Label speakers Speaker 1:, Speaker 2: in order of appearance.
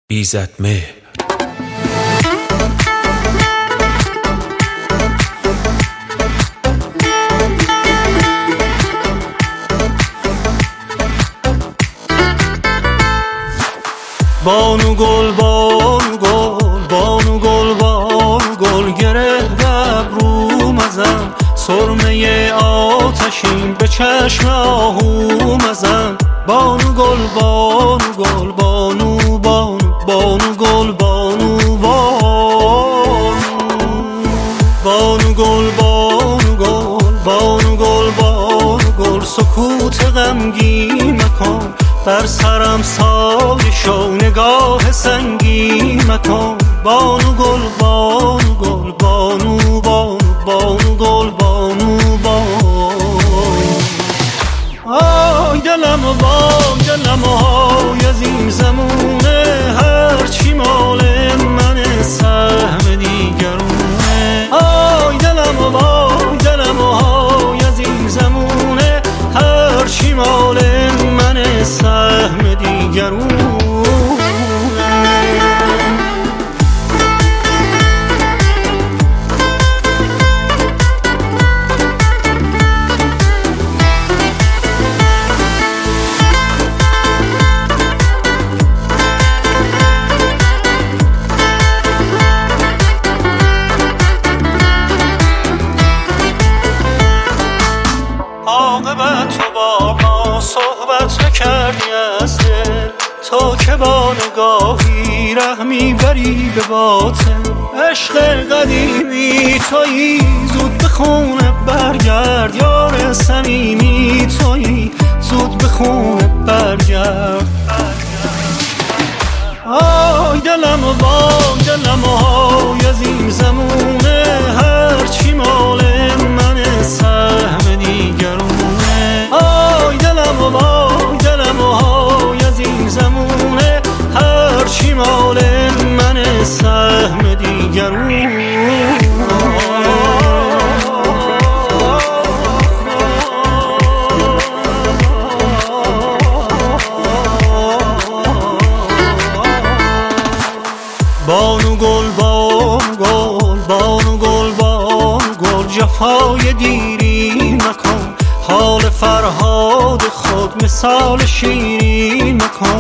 Speaker 1: ایزد مهر.
Speaker 2: بانو گل بانو گل بانو گل بانو گل گره ابرو مزن، سرمه آتشین به چشم آهو مزن. بانو گل بانو گل بانو بانو بانو گل بانو بانو بانو گل بانو گل بانو گل بانو گل سکوت غمگین مکن، بر سرم سایه شو نگاه سنگین مکن. بانو گل بانو گل بانو بانو بانو گل بانو بانو. آی دلم و وای دلم و های از این زمونه، هرچی مال من سهم دیگرونه. آی دلم و وای دلم و های از این زمونه، هرچی مال من سهم دیگرونه. عاقبت تو با ما صحبت نکردی از دل، تا که با نگاهی رحمی بری به باطن. عشق قدیمی تویی زود به خونه برگرد، یار صمیمی تویی زود به خونه برگرد. آی دلم و وای دلم و های از این زمونه، هرچی مال من سهم دیگرونه. آی دلم و وای دلم و های از این زمونه، هرچی مال من سهم دیگرونه. بانو گل بانو گل بانو گل بانو گل جفای دیری مکن، حال فرهاد خود مثال شیرین مکن.